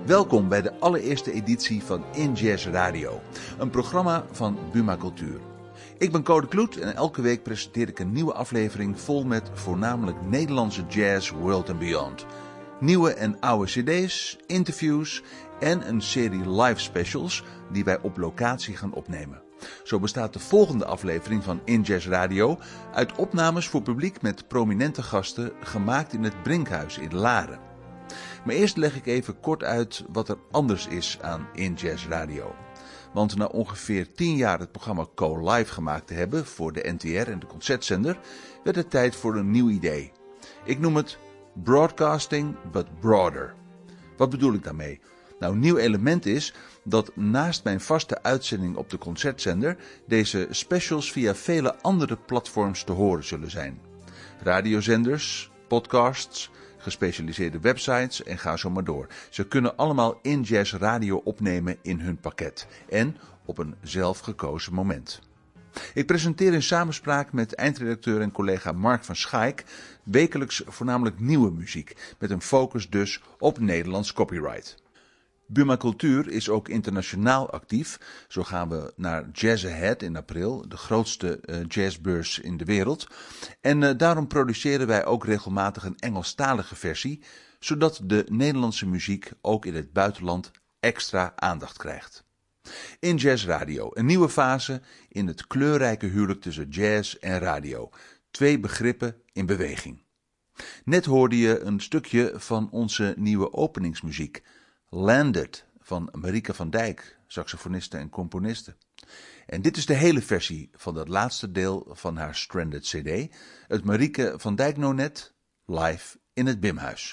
Welkom bij de allereerste editie van In Jazz Radio, een programma van Buma Cultuur. Ik ben Code Kloet en elke week presenteer ik een nieuwe aflevering vol met voornamelijk Nederlandse jazz, world and beyond. Nieuwe en oude cd's, interviews en een serie live specials die wij op locatie gaan opnemen. Zo bestaat de volgende aflevering van In Jazz Radio uit opnames voor publiek met prominente gasten gemaakt in het Brinkhuis in Laren. Maar eerst leg ik even kort uit wat er anders is aan In Jazz Radio. Want na ongeveer 10 jaar het programma Co-Live gemaakt te hebben voor de NTR en de Concertzender, werd het tijd voor een nieuw idee. Ik noem het Broadcasting but Broader. Wat bedoel ik daarmee? Nou, een nieuw element is dat naast mijn vaste uitzending op de Concertzender deze specials via vele andere platforms te horen zullen zijn. Radiozenders, podcasts, gespecialiseerde websites en ga zo maar door. Ze kunnen allemaal In Jazz Radio opnemen in hun pakket en op een zelfgekozen moment. Ik presenteer in samenspraak met eindredacteur en collega Mark van Schaik wekelijks voornamelijk nieuwe muziek, met een focus dus op Nederlands copyright. Buma Cultuur is ook internationaal actief. Zo gaan we naar Jazz Ahead in april, de grootste jazzbeurs in de wereld. En daarom produceren wij ook regelmatig een Engelstalige versie, zodat de Nederlandse muziek ook in het buitenland extra aandacht krijgt. In Jazz Radio, een nieuwe fase in het kleurrijke huwelijk tussen jazz en radio. 2 begrippen in beweging. Net hoorde je een stukje van onze nieuwe openingsmuziek, Landed, van Marieke van Dijk, saxofoniste en componiste. En dit is de hele versie van dat laatste deel van haar Stranded CD, het Marieke van Dijk Nonet, live in het Bimhuis.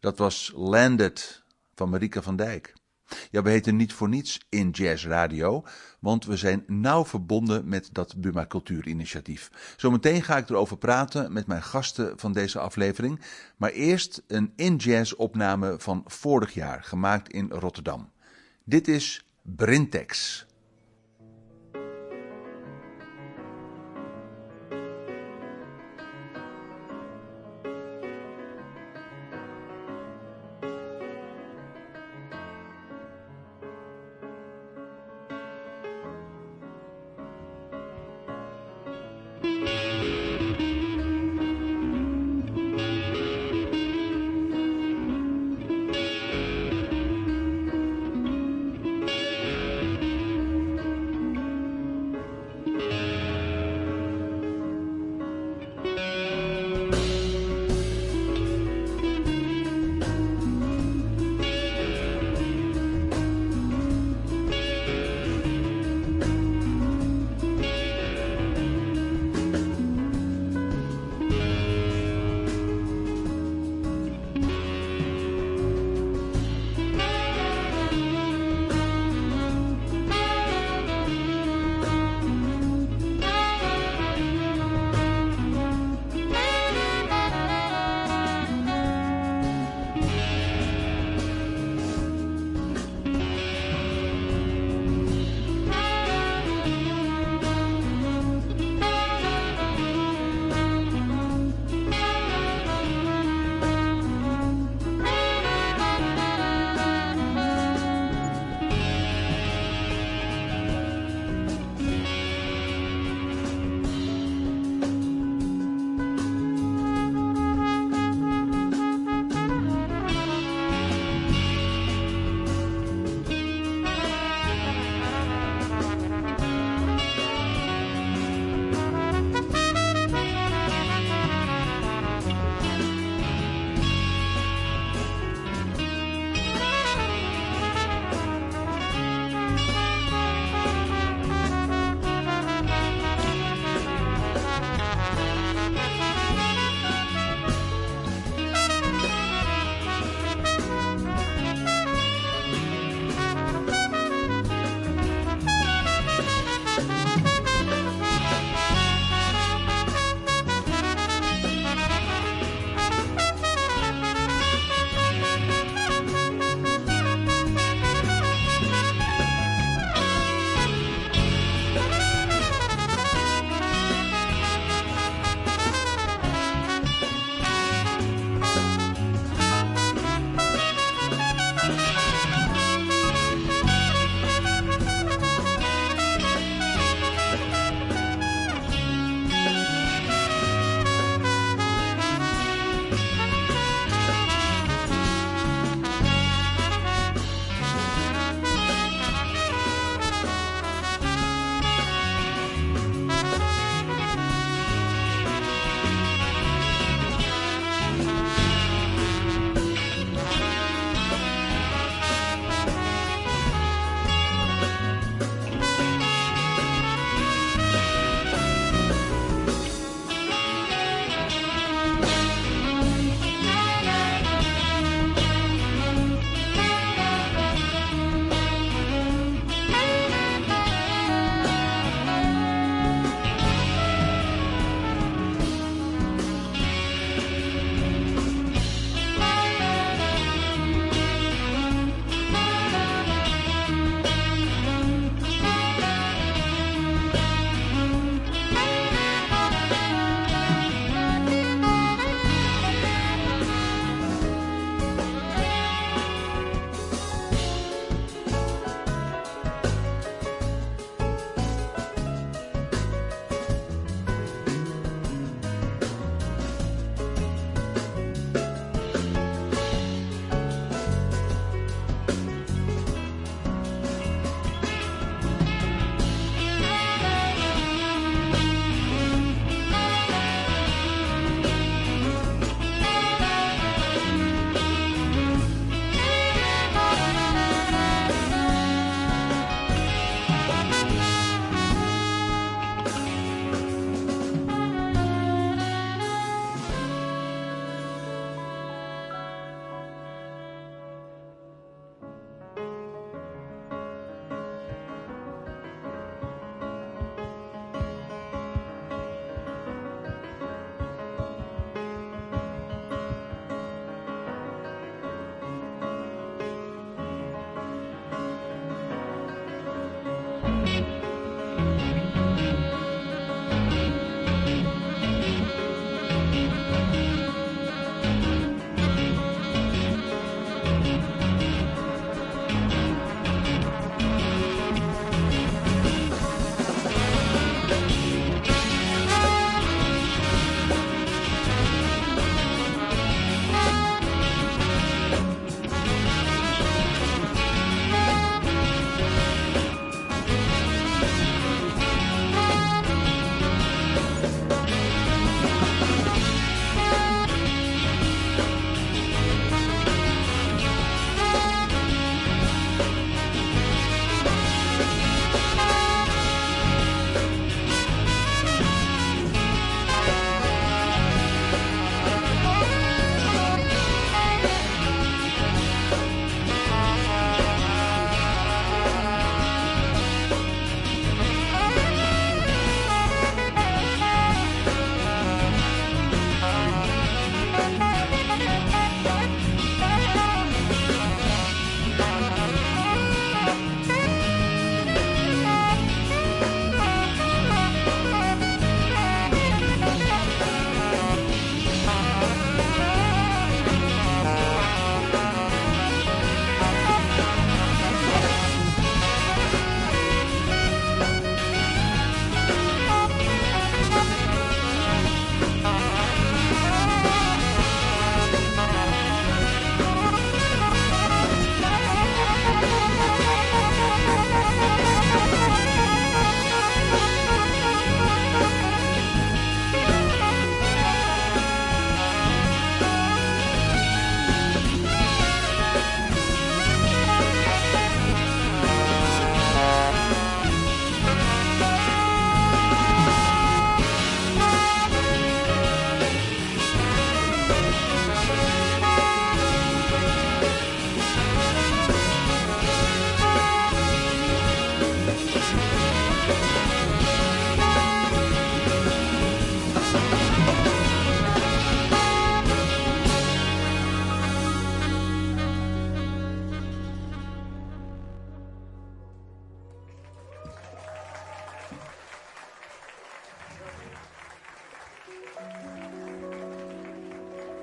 Dat was Landed van Marieke van Dijk. Ja, we heten niet voor niets In Jazz Radio, want we zijn nauw verbonden met dat Buma Cultuurinitiatief. Zometeen ga ik erover praten met mijn gasten van deze aflevering, maar eerst een In Jazz opname van vorig jaar, gemaakt in Rotterdam. Dit is Brintex.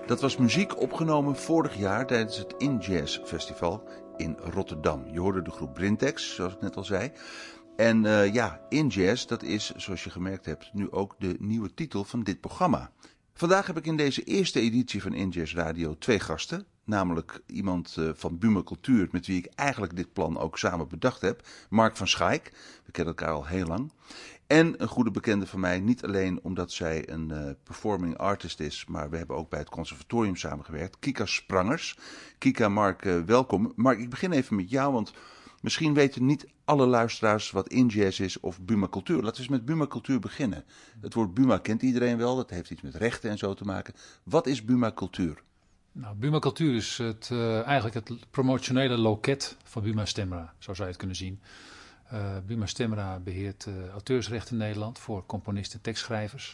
Dat was muziek opgenomen vorig jaar tijdens het In Jazz Festival in Rotterdam. Je hoorde de groep Brintex, zoals ik net al zei. En In Jazz, dat is, zoals je gemerkt hebt, nu ook de nieuwe titel van dit programma. Vandaag heb ik in deze eerste editie van In Jazz Radio 2 gasten. Namelijk iemand van Buma Cultuur, met wie ik eigenlijk dit plan ook samen bedacht heb. Mark van Schaik, we kennen elkaar al heel lang. En een goede bekende van mij, niet alleen omdat zij een performing artist is, maar we hebben ook bij het conservatorium samengewerkt. Kika Sprangers. Kika, Mark, welkom. Mark, ik begin even met jou, want misschien weten niet alle luisteraars wat In Jazz is of Buma Cultuur. Laten we eens met Buma Cultuur beginnen. Het woord Buma kent iedereen wel, dat heeft iets met rechten en zo te maken. Wat is Buma Cultuur? Nou, Buma Cultuur is eigenlijk het promotionele loket van Buma Stemra, zo zou je het kunnen zien. Buma Stemra beheert auteursrechten in Nederland voor componisten en tekstschrijvers.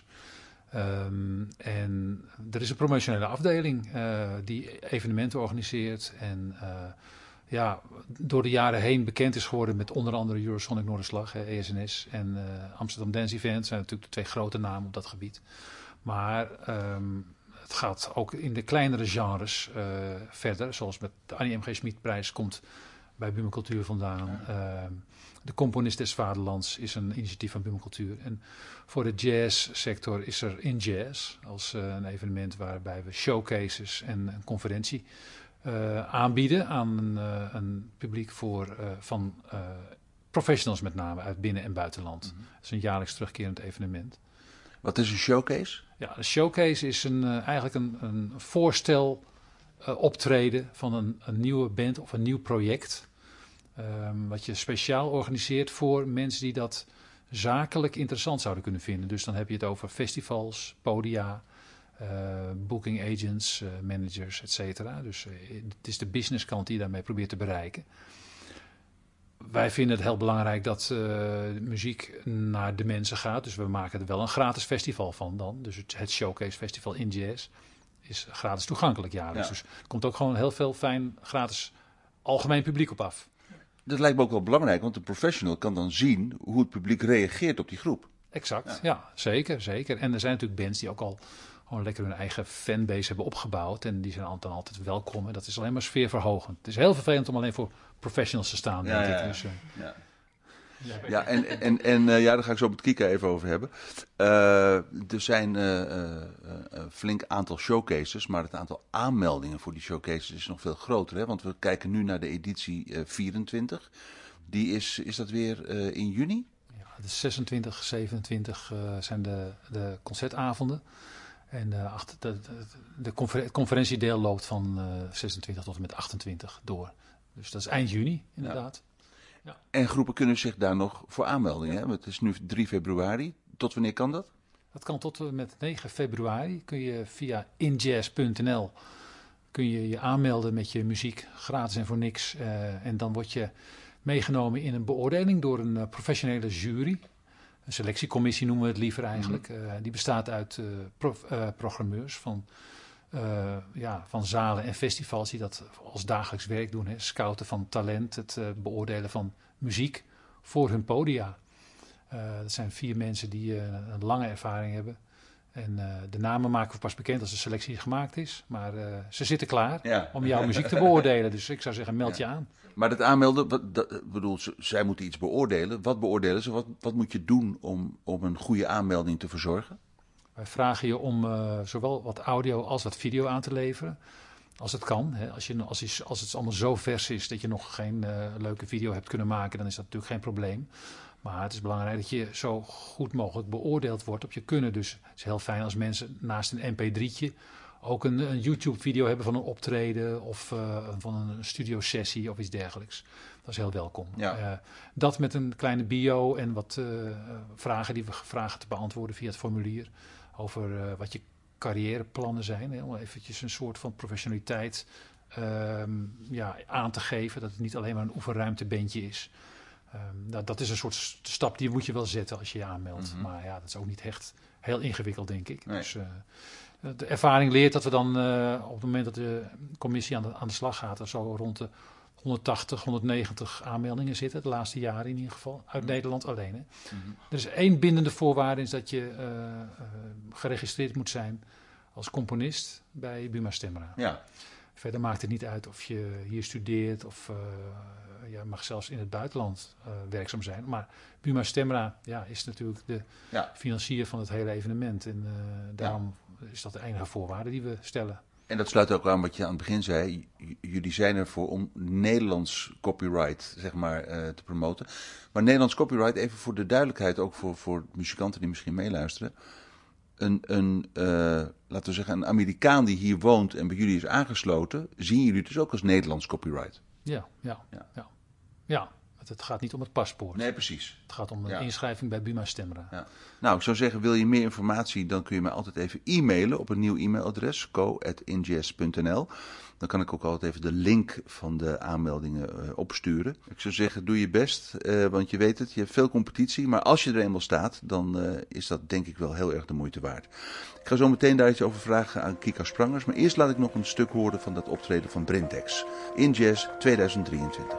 En er is een promotionele afdeling die evenementen organiseert en door de jaren heen bekend is geworden met onder andere Eurosonic Noorderslag, ESNS en Amsterdam Dance Event. Zijn natuurlijk de twee grote namen op dat gebied. Maar het gaat ook in de kleinere genres verder, zoals met de Annie M.G. Schmid-prijs komt bij Buma Cultuur vandaan. De Componist des Vaderlands is een initiatief van Buma Cultuur. En voor de jazzsector is er In Jazz als een evenement waarbij we showcases en een conferentie aanbieden aan een publiek van professionals met name uit binnen- en buitenland. Het is een jaarlijks terugkerend evenement. Wat is een showcase? Ja, een showcase is eigenlijk een voorstel optreden van een nieuwe band of een nieuw project. Wat je speciaal organiseert voor mensen die dat zakelijk interessant zouden kunnen vinden. Dus dan heb je het over festivals, podia, booking agents, managers, et cetera. Dus het is de businesskant die je daarmee probeert te bereiken. Wij vinden het heel belangrijk dat de muziek naar de mensen gaat. Dus we maken er wel een gratis festival van dan. Dus het Showcase Festival In Jazz is gratis toegankelijk jaarlijks. Ja. Dus er komt ook gewoon heel veel fijn gratis algemeen publiek op af. Dat lijkt me ook wel belangrijk, want de professional kan dan zien hoe het publiek reageert op die groep. Exact, ja zeker. En er zijn natuurlijk bands die ook al gewoon lekker hun eigen fanbase hebben opgebouwd. En die zijn dan altijd welkom. En dat is alleen maar sfeerverhogend. Het is heel vervelend om alleen voor professionals te staan, denk ik. Dus, daar ga ik zo met Kika even over hebben. Er zijn een flink aantal showcases, maar het aantal aanmeldingen voor die showcases is nog veel groter. Hè? Want we kijken nu naar de editie 24. Die is dat weer in juni? Ja, de 26, 27 zijn de concertavonden. En het conferentiedeel loopt van 26 tot en met 28 door. Dus dat is eind juni, inderdaad. Ja. En groepen kunnen zich daar nog voor aanmelden. Hè? Het is nu 3 februari. Tot wanneer kan dat? Dat kan tot en met 9 februari. Kun je via injazz.nl kun je aanmelden met je muziek, gratis en voor niks. En dan word je meegenomen in een beoordeling door een professionele jury. Een selectiecommissie noemen we het liever eigenlijk. Die bestaat uit programmeurs van zalen en festivals die dat als dagelijks werk doen. Hè. Scouten van talent, het beoordelen van muziek voor hun podia. Dat zijn 4 mensen die een lange ervaring hebben. En de namen maken we pas bekend als de selectie gemaakt is. Maar ze zitten klaar om jouw muziek te beoordelen. Dus ik zou zeggen, meld je aan. Maar dat aanmelden, zij moeten iets beoordelen. Wat beoordelen ze? Wat moet je doen om een goede aanmelding te verzorgen? Wij vragen je om zowel wat audio als wat video aan te leveren. Als het kan. Hè. Als het allemaal zo vers is dat je nog geen leuke video hebt kunnen maken, dan is dat natuurlijk geen probleem. Maar het is belangrijk dat je zo goed mogelijk beoordeeld wordt op je kunnen. Dus het is heel fijn als mensen naast een mp3'tje ook een YouTube-video hebben van een optreden of van een studiosessie of iets dergelijks. Dat is heel welkom. Ja. Dat met een kleine bio en wat vragen die we vragen te beantwoorden via het formulier over wat je carrièreplannen zijn. Hè, om eventjes een soort van professionaliteit aan te geven. Dat het niet alleen maar een oefenruimtebandje is. Dat is een soort stap die moet je wel zetten als je je aanmeldt. Mm-hmm. Maar ja, dat is ook niet echt heel ingewikkeld, denk ik. Nee. Dus de ervaring leert dat we dan op het moment dat de commissie aan de slag gaat, er zo rond de 180, 190 aanmeldingen zitten, de laatste jaren in ieder geval, uit Nederland alleen. Hè. Mm-hmm. Er is 1 bindende voorwaarde, is dat je geregistreerd moet zijn als componist bij Buma Stemra. Ja. Verder maakt het niet uit of je hier studeert of je mag zelfs in het buitenland werkzaam zijn. Maar Buma Stemra is natuurlijk de financier van het hele evenement. En daarom is dat de enige voorwaarde die we stellen. En dat sluit ook aan wat je aan het begin zei. Jullie zijn ervoor om Nederlands copyright, zeg maar, te promoten. Maar Nederlands copyright, even voor de duidelijkheid, ook voor muzikanten die misschien meeluisteren. Laten we zeggen, een Amerikaan die hier woont en bij jullie is aangesloten, zien jullie dus ook als Nederlands copyright? Ja. Het gaat niet om het paspoort. Nee, precies. Het gaat om een inschrijving bij Buma Stemra. Ja. Nou, ik zou zeggen, wil je meer informatie, dan kun je mij altijd even e-mailen op een nieuw e-mailadres, co@injazz.nl. Dan kan ik ook altijd even de link van de aanmeldingen opsturen. Ik zou zeggen, doe je best, want je weet het, je hebt veel competitie. Maar als je er eenmaal staat, dan is dat denk ik wel heel erg de moeite waard. Ik ga zo meteen daar iets over vragen aan Kika Sprangers. Maar eerst laat ik nog een stuk horen van dat optreden van Brintex. In Jazz 2023.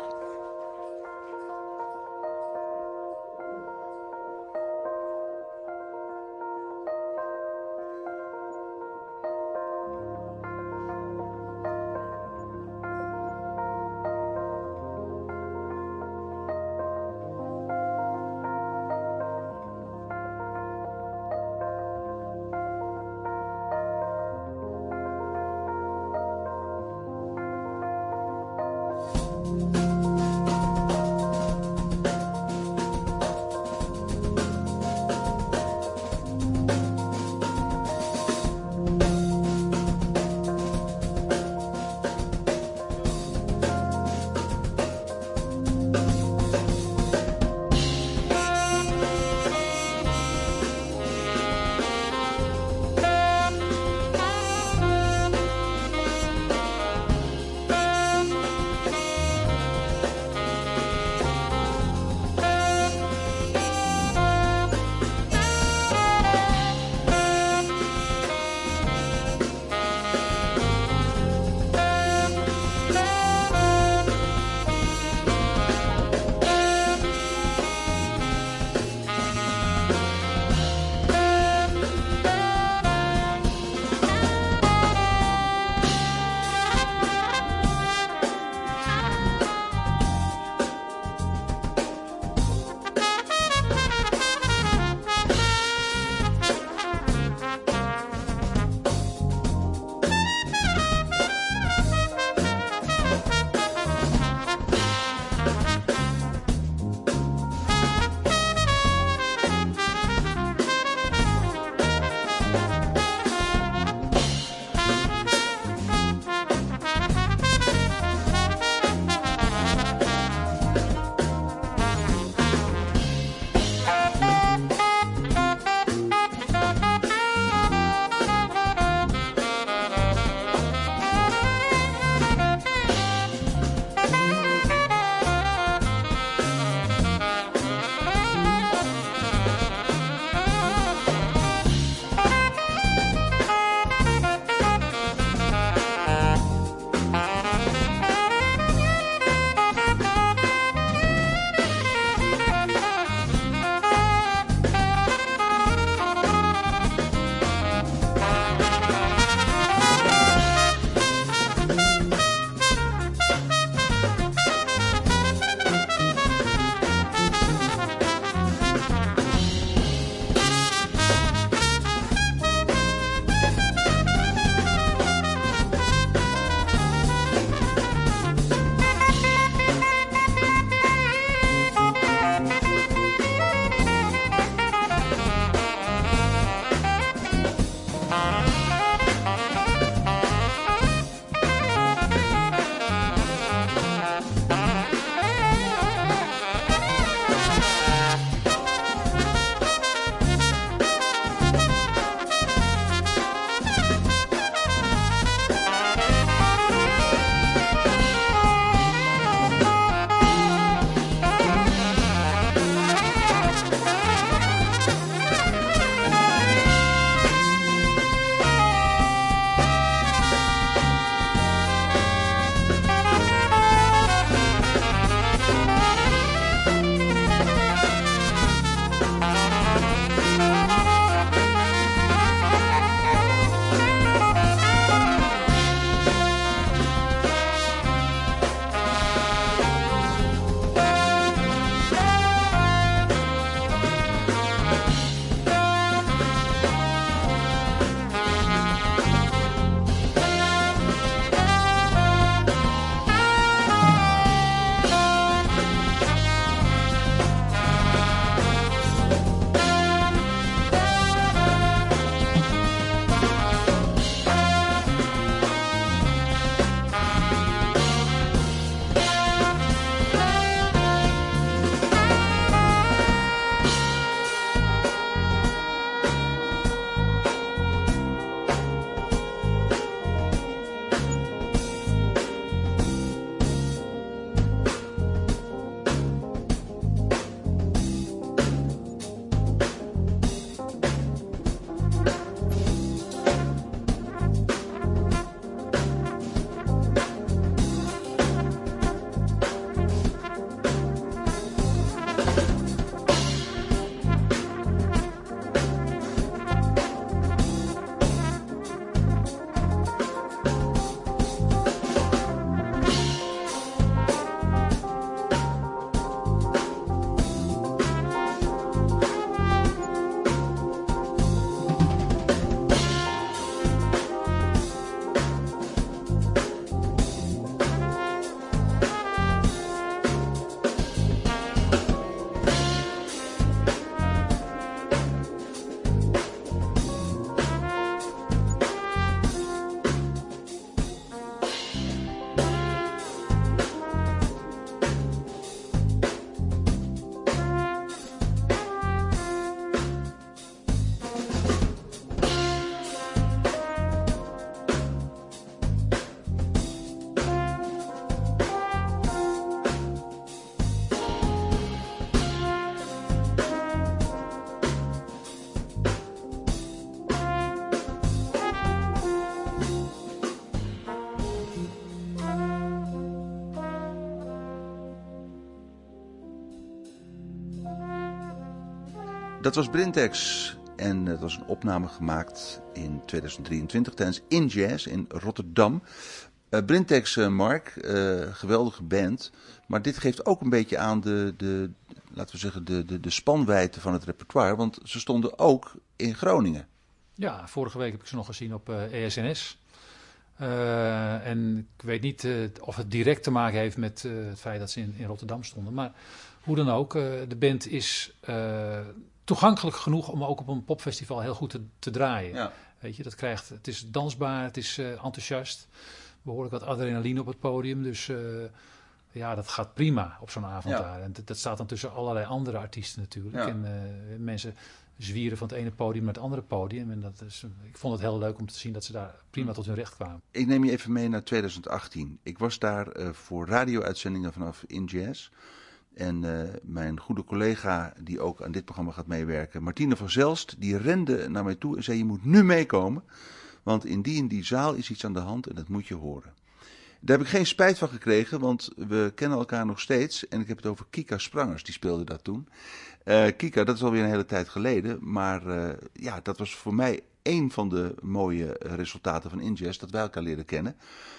Dat was Brintex en dat was een opname gemaakt in 2023 tijdens In Jazz in Rotterdam. Brintex, Mark, geweldige band, maar dit geeft ook een beetje aan laten we zeggen, de spanwijdte van het repertoire, want ze stonden ook in Groningen. Ja, vorige week heb ik ze nog gezien op ESNS. En ik weet niet of het direct te maken heeft met het feit dat ze in Rotterdam stonden. Maar hoe dan ook, de band is toegankelijk genoeg om ook op een popfestival heel goed te draaien. Ja. Weet je, het is dansbaar, het is enthousiast. Behoorlijk wat adrenaline op het podium. Dus dat gaat prima op zo'n avond daar. En dat staat dan tussen allerlei andere artiesten natuurlijk. Ja. En mensen zwieren van het ene podium naar het andere podium. En ik vond het heel leuk om te zien dat ze daar prima tot hun recht kwamen. Ik neem je even mee naar 2018. Ik was daar voor radio-uitzendingen vanaf In Jazz. En mijn goede collega, die ook aan dit programma gaat meewerken, Martine van Zelst, die rende naar mij toe en zei: je moet nu meekomen, want in die zaal is iets aan de hand en dat moet je horen. Daar heb ik geen spijt van gekregen, want we kennen elkaar nog steeds. En ik heb het over Kika Sprangers, die speelde dat toen. Kika, dat is alweer een hele tijd geleden. Maar dat was voor mij één van de mooie resultaten van In Jazz, dat wij elkaar leren kennen.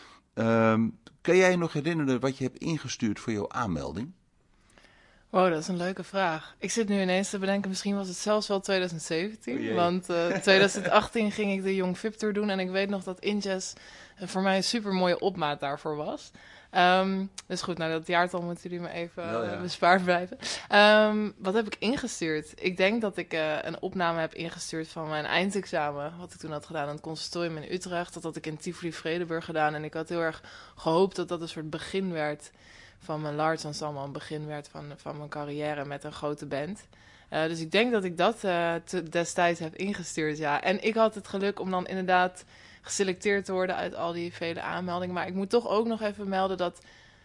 Kan jij je nog herinneren wat je hebt ingestuurd voor jouw aanmelding? Wow, dat is een leuke vraag. Ik zit nu ineens te bedenken, misschien was het zelfs wel 2017. Want 2018 ging ik de Young VIP Tour doen. En ik weet nog dat In Jazz voor mij een super mooie opmaat daarvoor was. Dus goed, dat jaartal moeten jullie me even bespaard blijven. Wat heb ik ingestuurd? Ik denk dat ik een opname heb ingestuurd van mijn eindexamen. Wat ik toen had gedaan aan het conservatorium in Utrecht. Dat had ik in Tivoli Vredenburg gedaan. En ik had heel erg gehoopt dat dat een soort begin werd van mijn large ensemble, een begin werd van mijn carrière met een grote band. Dus ik denk dat ik dat destijds heb ingestuurd, ja. En ik had het geluk om dan inderdaad geselecteerd te worden uit al die vele aanmeldingen. Maar ik moet toch ook nog even melden dat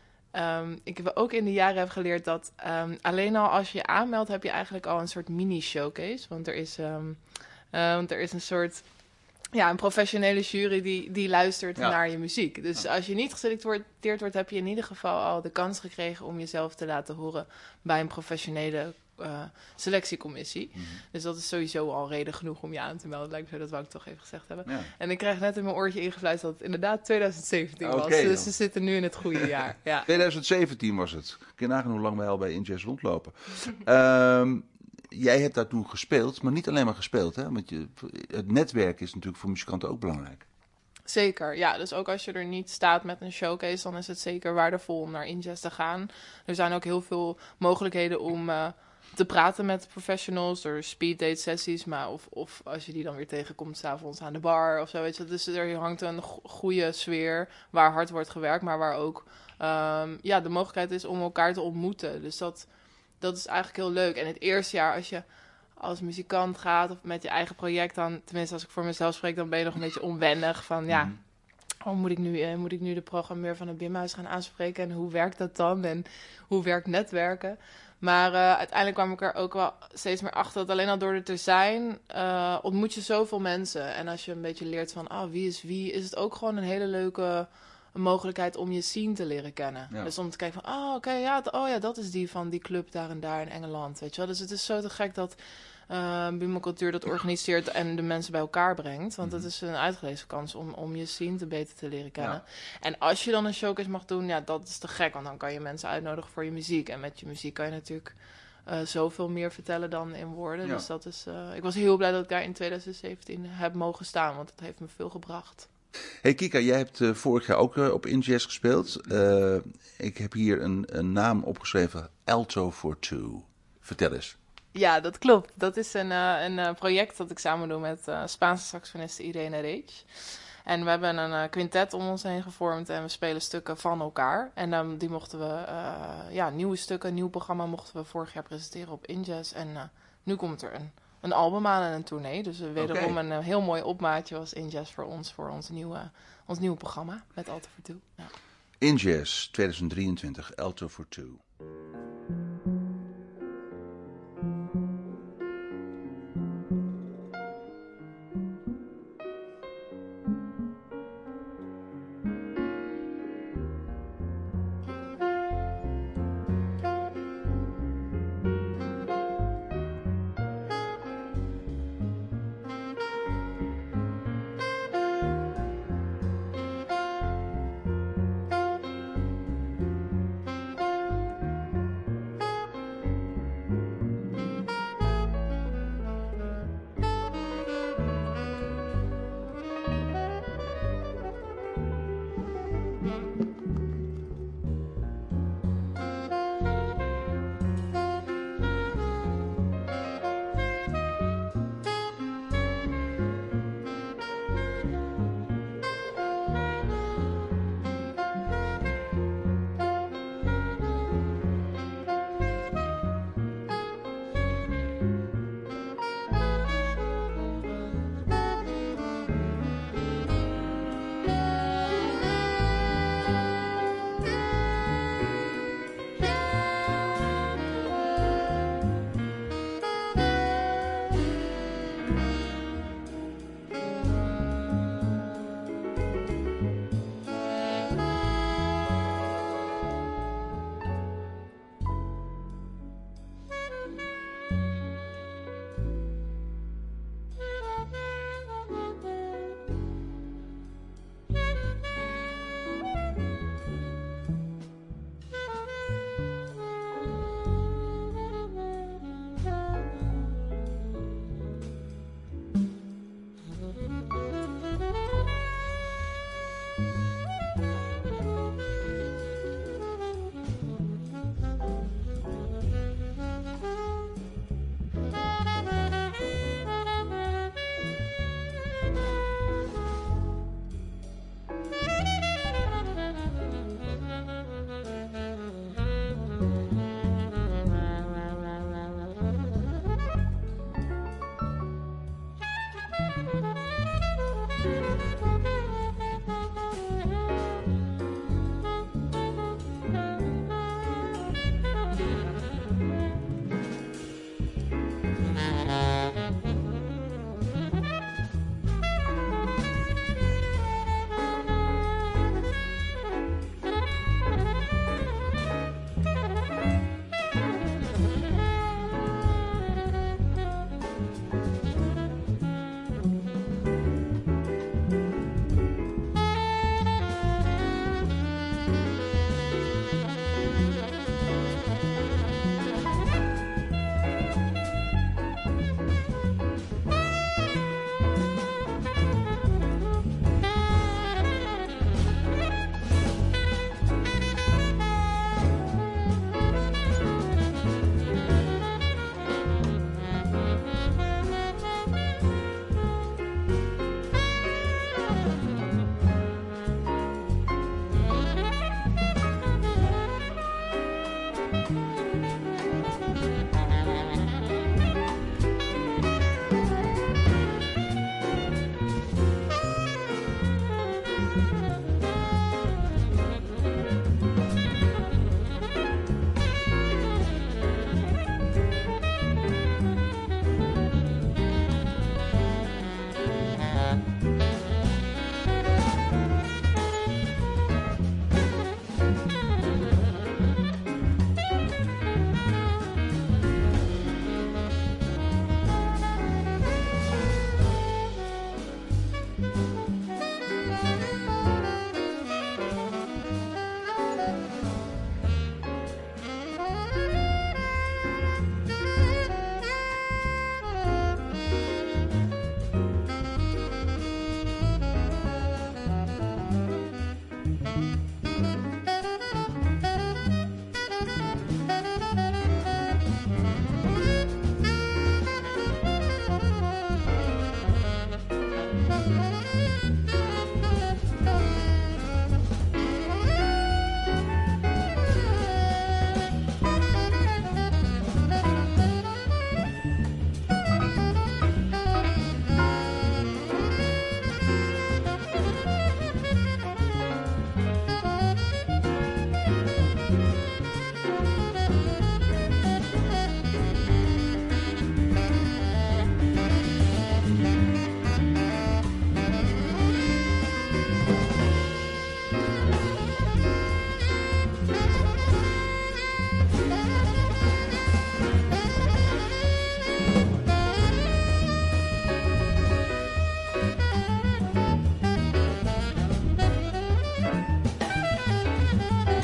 ik ook in de jaren heb geleerd dat alleen al als je aanmeldt heb je eigenlijk al een soort mini-showcase. Want er is een soort een professionele jury die luistert naar je muziek. Dus als je niet geselecteerd wordt, heb je in ieder geval al de kans gekregen om jezelf te laten horen bij een professionele selectiecommissie. Mm-hmm. Dus dat is sowieso al reden genoeg om je aan te melden. Lijkt me zo, dat wou ik toch even gezegd hebben. Ja. En ik krijg net in mijn oortje ingefluisterd dat het inderdaad 2017 was. Dus we zitten nu in het goede jaar. Ja. 2017 was het. Kun je nagaan hoe lang wij al bij In Jazz rondlopen. Jij hebt daar toen gespeeld, maar niet alleen maar gespeeld, hè? Want het netwerk is natuurlijk voor muzikanten ook belangrijk. Zeker, ja. Dus ook als je er niet staat met een showcase, dan is het zeker waardevol om naar In Jazz te gaan. Er zijn ook heel veel mogelijkheden om te praten met professionals door speeddate sessies, maar of als je die dan weer tegenkomt 's avonds aan de bar of zo, weet je. Dus er hangt een goede sfeer waar hard wordt gewerkt, maar waar ook de mogelijkheid is om elkaar te ontmoeten. Dus dat is eigenlijk heel leuk. En het eerste jaar als je als muzikant gaat of met je eigen project, dan, tenminste als ik voor mezelf spreek, dan ben je nog een beetje onwennig van moet ik nu de programmeur van het Bimhuis gaan aanspreken en hoe werkt dat dan en hoe werkt netwerken? Maar uiteindelijk kwam ik er ook wel steeds meer achter dat alleen al door er te zijn ontmoet je zoveel mensen. En als je een beetje leert van wie is wie, is het ook gewoon een hele leuke mogelijkheid om je scene te leren kennen. Ja. Dus om te kijken van, dat is die van die club daar en daar in Engeland, weet je wel. Dus het is zo te gek dat Buma Cultuur dat organiseert en de mensen bij elkaar brengt. Want het is een uitgelezen kans om je scene beter te leren kennen. Ja. En als je dan een showcase mag doen, dat is te gek. Want dan kan je mensen uitnodigen voor je muziek. En met je muziek kan je natuurlijk zoveel meer vertellen dan in woorden. Ja. Dus dat is, ik was heel blij dat ik daar in 2017 heb mogen staan. Want het heeft me veel gebracht. Hey Kika, jij hebt vorig jaar ook op In Jazz gespeeld. Ik heb hier een naam opgeschreven, Alto for Two. Vertel eens. Ja, dat klopt. Dat is een project dat ik samen doe met Spaanse saxofoniste Irene Reich. En we hebben een quintet om ons heen gevormd en we spelen stukken van elkaar. En die mochten we, nieuwe stukken, nieuw programma mochten we vorig jaar presenteren op In Jazz. En nu komt er een album aan en een tournee. Dus wederom een heel mooi opmaatje was In Jazz voor ons nieuwe programma met Alto for Two. Ja. In Jazz 2023, Alto for Two.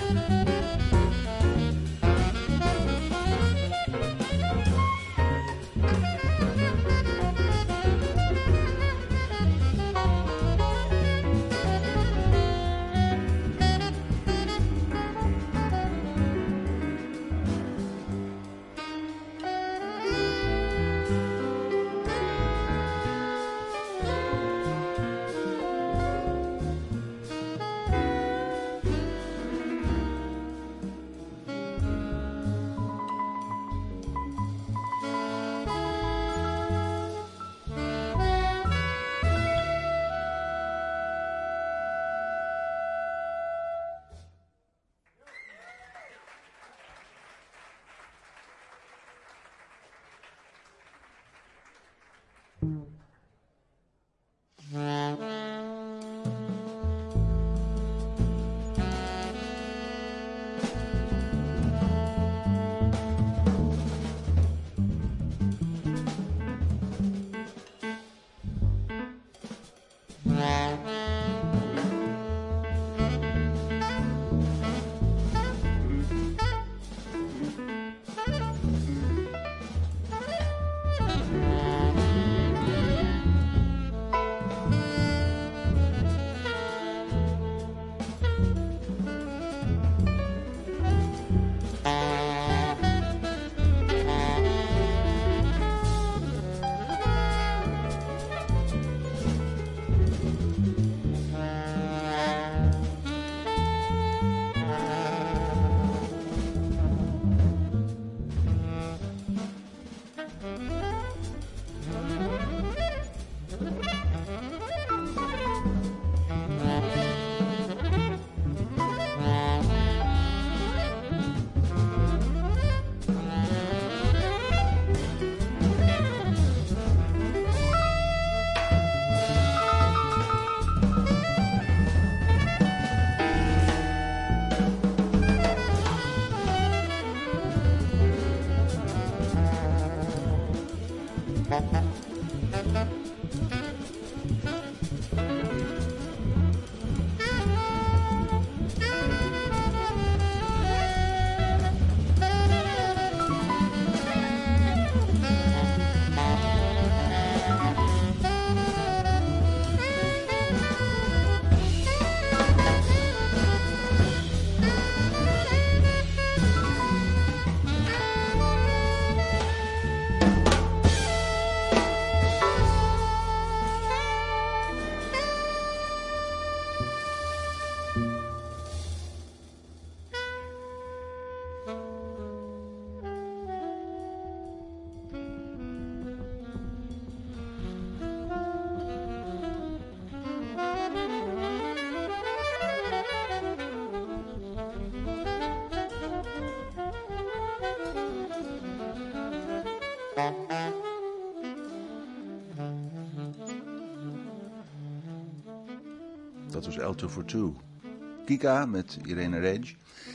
Dat was L2 for Two. Kika met Irene Rage.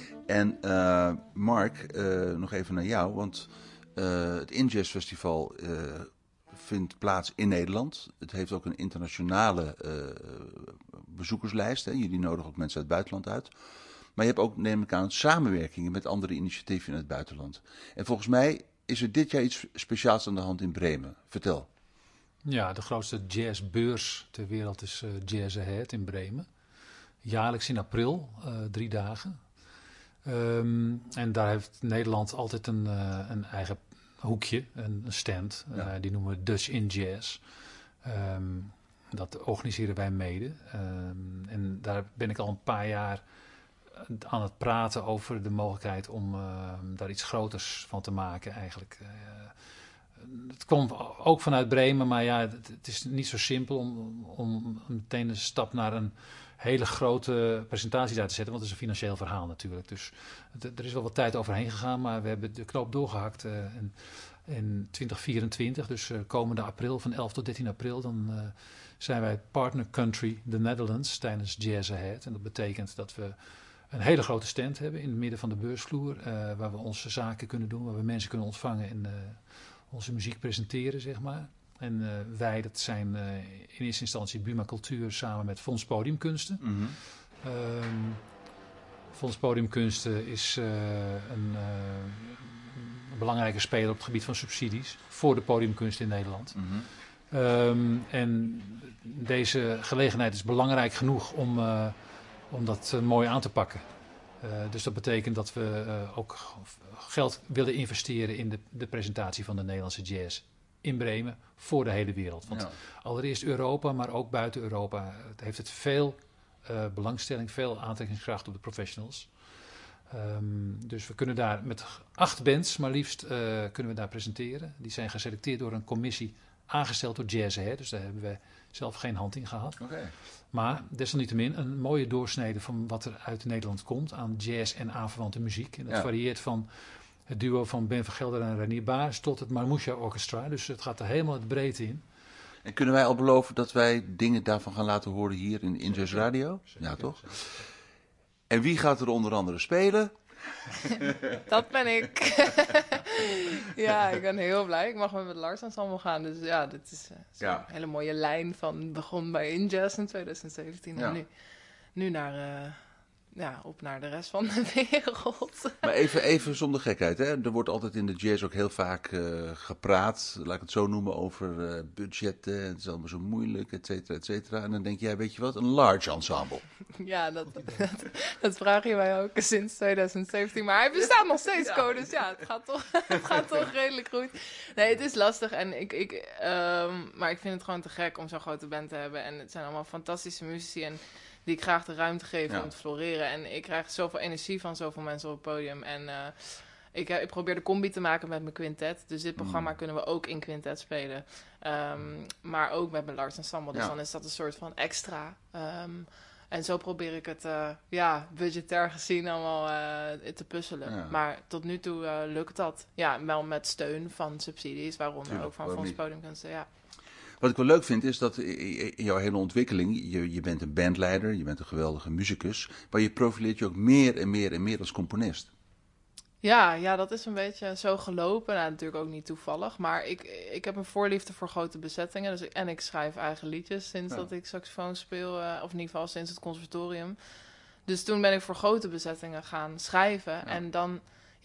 En Mark, nog even naar jou, want het InJazz Festival vindt plaats in Nederland. Het heeft ook een internationale bezoekerslijst. Hè. Jullie nodigen ook mensen uit het buitenland uit. Maar je hebt ook, neem ik aan, samenwerkingen met andere initiatieven in het buitenland. En volgens mij is er dit jaar iets speciaals aan de hand in Bremen. Vertel. Ja, de grootste jazzbeurs ter wereld is Jazz Ahead in Bremen. Jaarlijks in april, 3 dagen. En daar heeft Nederland altijd een eigen hoekje, een stand. Ja. Die noemen we Dutch in Jazz. Dat organiseren wij mede. En daar ben ik al een paar jaar aan het praten over de mogelijkheid om daar iets groters van te maken eigenlijk. Het komt ook vanuit Bremen, maar ja, het is niet zo simpel om meteen een stap naar een hele grote presentatie daar te zetten, want het is een financieel verhaal natuurlijk. Dus er is wel wat tijd overheen gegaan, maar we hebben de knoop doorgehakt in 2024. Dus komende april, van 11 tot 13 april, dan zijn wij partner country, the Netherlands, tijdens Jazz Ahead. En dat betekent dat we een hele grote stand hebben in het midden van de beursvloer, waar we onze zaken kunnen doen, waar we mensen kunnen ontvangen en onze muziek presenteren, zeg maar. En wij, dat zijn in eerste instantie Buma Cultuur samen met Fonds Podiumkunsten. Mm-hmm. Fonds Podiumkunsten is een belangrijke speler op het gebied van subsidies voor de podiumkunst in Nederland. En deze gelegenheid is belangrijk genoeg om dat mooi aan te pakken. Dus dat betekent dat we ook geld willen investeren in de presentatie van de Nederlandse jazz in Bremen voor de hele wereld. Want allereerst Europa, maar ook buiten Europa heeft het veel belangstelling, veel aantrekkingskracht op de professionals. Dus we kunnen daar met 8 bands maar liefst kunnen we daar presenteren. Die zijn geselecteerd door een commissie aangesteld door Jazz Ahead. Dus daar hebben we zelf geen hand in gehad. Okay. Maar desalniettemin een mooie doorsnede van wat er uit Nederland komt aan jazz en aanverwante muziek. En dat varieert van het duo van Ben van Gelder en Renier Baars tot het Marmoesha Orchestra. Dus het gaat er helemaal het breedte in. En kunnen wij al beloven dat wij dingen daarvan gaan laten horen hier in Jazz Radio? Zeker, ja, toch? Zeker. En wie gaat er onder andere spelen? Dat ben ik. Ja, ik ben heel blij. Ik mag met het Lars Ensemble gaan. Dus ja, dit is een hele mooie lijn van begon bij InJazz in 2017. Ja. En nu naar, op naar de rest van de wereld. Maar even zonder gekheid, hè? Er wordt altijd in de jazz ook heel vaak gepraat, laat ik het zo noemen, over budgetten. Het is allemaal zo moeilijk, et cetera, et cetera. En dan denk jij, weet je wat, een large ensemble. Ja, dat vraag je mij ook sinds 2017. Maar hij bestaat nog steeds, Ko. Dus ja, het gaat toch redelijk goed. Nee, het is lastig. En maar ik vind het gewoon te gek om zo'n grote band te hebben. En het zijn allemaal fantastische muzici en die ik graag de ruimte geef om te floreren. En ik krijg zoveel energie van zoveel mensen op het podium. En ik probeer de combi te maken met mijn quintet. Dus dit programma kunnen we ook in quintet spelen. Maar ook met mijn Lars Ensemble. Dus dan is dat een soort van extra. En zo probeer ik het budgetair gezien allemaal te puzzelen. Ja. Maar tot nu toe lukt dat. Ja, wel met steun van subsidies, waaronder ook van Fonds Podiumkunsten. Ja. Wat ik wel leuk vind is dat in jouw hele ontwikkeling, je bent een bandleider, je bent een geweldige muzikus, maar je profileert je ook meer en meer en meer als componist. Ja, dat is een beetje zo gelopen. Nou, natuurlijk ook niet toevallig. Maar ik heb een voorliefde voor grote bezettingen. Dus ik schrijf eigen liedjes sinds dat ik saxofoon speel. Of in ieder geval sinds het conservatorium. Dus toen ben ik voor grote bezettingen gaan schrijven. Ja. En dan,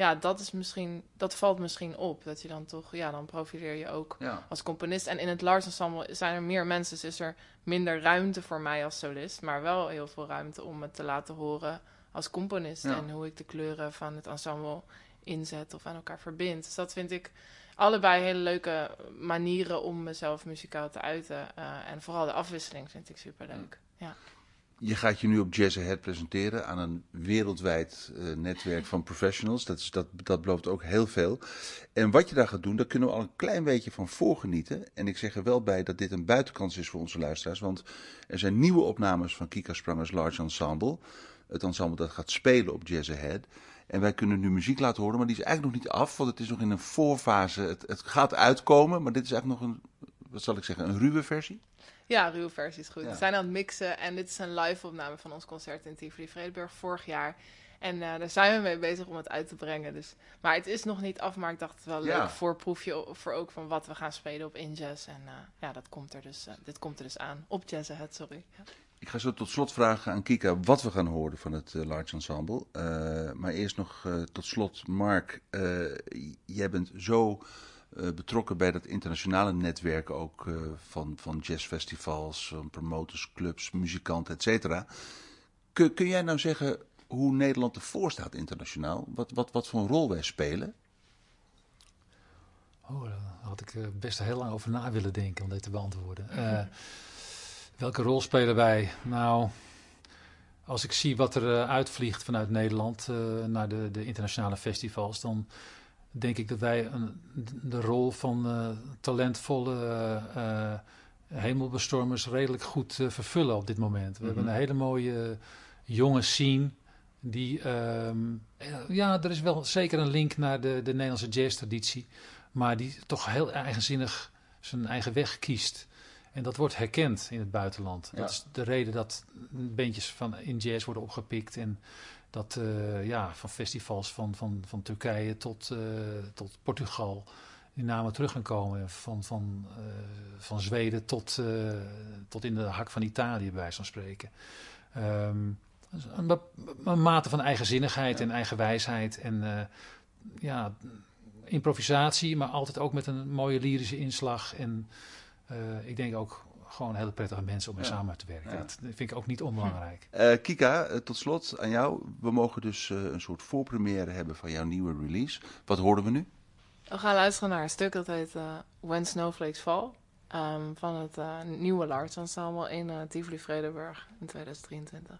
dat valt misschien op. Dat je dan toch, dan profileer je ook als componist. En in het Lars Ensemble zijn er meer mensen. Dus is er minder ruimte voor mij als solist. Maar wel heel veel ruimte om het te laten horen als componist en hoe ik de kleuren van het ensemble inzet of aan elkaar verbind. Dus dat vind ik allebei hele leuke manieren om mezelf muzikaal te uiten. En vooral de afwisseling vind ik superleuk. Ja. Je gaat je nu op Jazz Ahead presenteren aan een wereldwijd netwerk van professionals. Dat belooft ook heel veel. En wat je daar gaat doen, daar kunnen we al een klein beetje van voorgenieten. En ik zeg er wel bij dat dit een buitenkans is voor onze luisteraars. Want er zijn nieuwe opnames van Kika Sprangers Large Ensemble. Het ensemble dat gaat spelen op Jazz Ahead. En wij kunnen nu muziek laten horen, maar die is eigenlijk nog niet af. Want het is nog in een voorfase. Het gaat uitkomen, maar dit is eigenlijk nog een ruwe versie. Ja, ruwe versie is goed. We zijn aan het mixen en dit is een live opname van ons concert in Tivoli Vredenburg vorig jaar. En daar zijn we mee bezig om het uit te brengen. Dus. Maar het is nog niet af, maar ik dacht het wel leuk voorproefje voor ook van wat we gaan spelen op InJazz. En dat komt er dus, dit komt er dus aan op Jazz Ahead, sorry. Ja. Ik ga zo tot slot vragen aan Kika wat we gaan horen van het Large Ensemble. Maar eerst nog tot slot, Mark, jij bent zo betrokken bij dat internationale netwerk ook van jazzfestivals, promotersclubs, muzikanten, et cetera. Kun jij nou zeggen hoe Nederland ervoor staat internationaal? Wat voor een rol wij spelen? Daar had ik best heel lang over na willen denken om dit te beantwoorden. Welke rol spelen wij? Nou, als ik zie wat er uitvliegt vanuit Nederland naar de internationale festivals, dan denk ik dat wij de rol van talentvolle hemelbestormers redelijk goed vervullen op dit moment. We hebben een hele mooie jonge scene. Er is wel zeker een link naar de Nederlandse jazztraditie, maar die toch heel eigenzinnig zijn eigen weg kiest. En dat wordt herkend in het buitenland. Ja. Dat is de reden dat bandjes in jazz worden opgepikt. En dat van festivals van Turkije tot Portugal die namen terug gaan komen. Van Zweden tot in de hak van Italië, bij wijze van spreken. een mate van eigenzinnigheid en eigenwijsheid. En improvisatie, maar altijd ook met een mooie lyrische inslag. En ik denk ook gewoon hele prettige mensen om mee samen te werken. Ja. Dat vind ik ook niet onbelangrijk. Kika, tot slot aan jou. We mogen dus een soort voorpremière hebben van jouw nieuwe release. Wat horen we nu? We gaan luisteren naar een stuk dat heet When Snowflakes Fall. Van het nieuwe Lars Ensemble in Tivoli Vredenburg in 2023.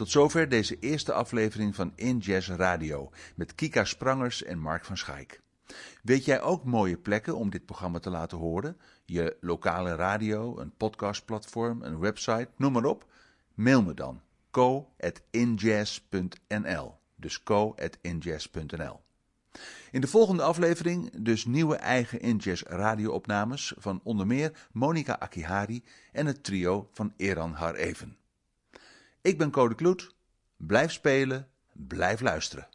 Tot zover deze eerste aflevering van In Jazz Radio met Kika Sprangers en Mark van Schaik. Weet jij ook mooie plekken om dit programma te laten horen? Je lokale radio, een podcastplatform, een website, noem maar op? Mail me dan co@injazz.nl. Dus co@injazz.nl. In de volgende aflevering dus nieuwe eigen InJazz radio-opnames van onder meer Monica Akihari en het trio van Eran Har Even. Ik ben Code Kloet. Blijf spelen, blijf luisteren.